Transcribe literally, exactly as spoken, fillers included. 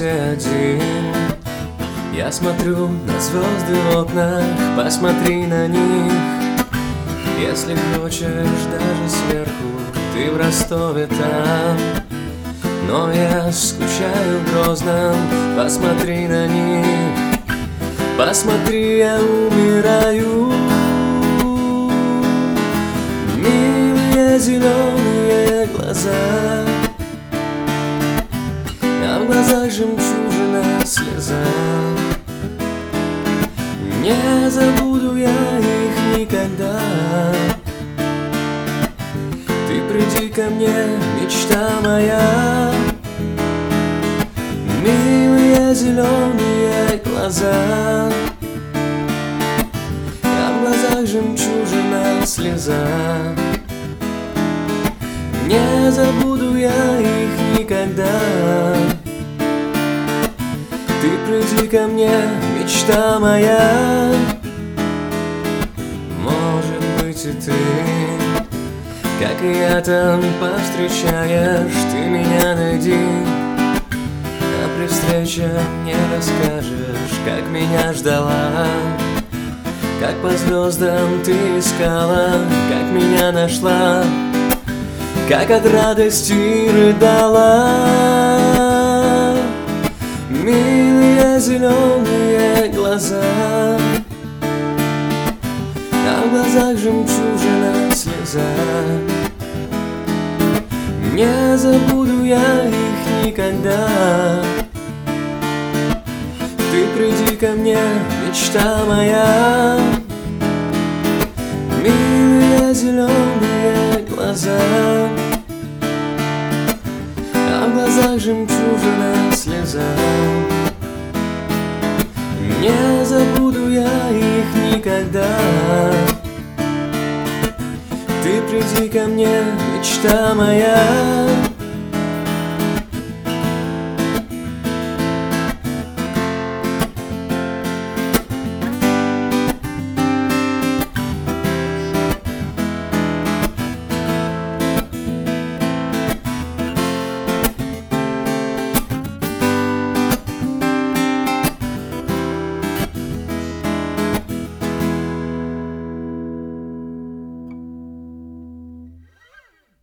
комнате один. Я смотрю на звезды в окнах, посмотри на них. Если хочешь, даже сверху, ты в Ростове там. Но я скучаю в Грозном, посмотри на них. Посмотри, я умираю. Милые зеленые глаза, а в глазах жемчужина слеза. Не забуду я их никогда. Ты приди ко мне, мечта моя. Милые зеленые глаза, а в глазах жемчужина слеза. Не забуду я их никогда. Ты приди ко мне, мечта моя. Может быть, и ты, как и я, там повстречаешь. Ты меня найди, а при встрече мне расскажешь, как меня ждала, как по звездам ты искала, как меня нашла, как от радости рыдала. Милые зеленые глаза, а в глазах жемчужина слеза. Не забуду я их никогда. Ты приди ко мне, мечта моя. Милые зеленые глаза, а в глазах жемчужина слеза. Не забуду я их никогда. Ты приди ко мне, мечта моя.